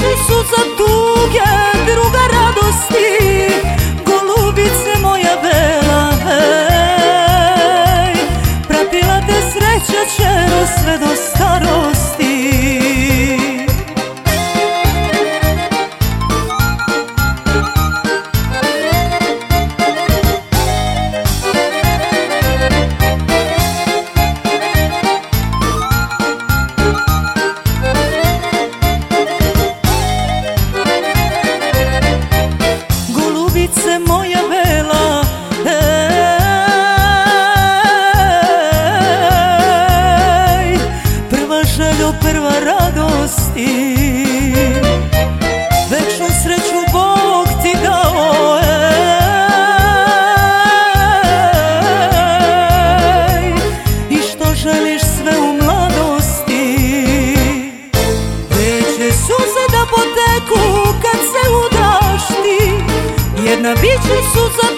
suza tuge, druga radosti, golubice moja bela, hej. Pratila te sreća čero sve do starosti. Golubice moja bela, ej, prva željo, prva radosti, večnu sreću Bog ti dao, ej, i što želiš sve u mladosti. Neće suze da poteku kad se udaš ti, jedna bit će suza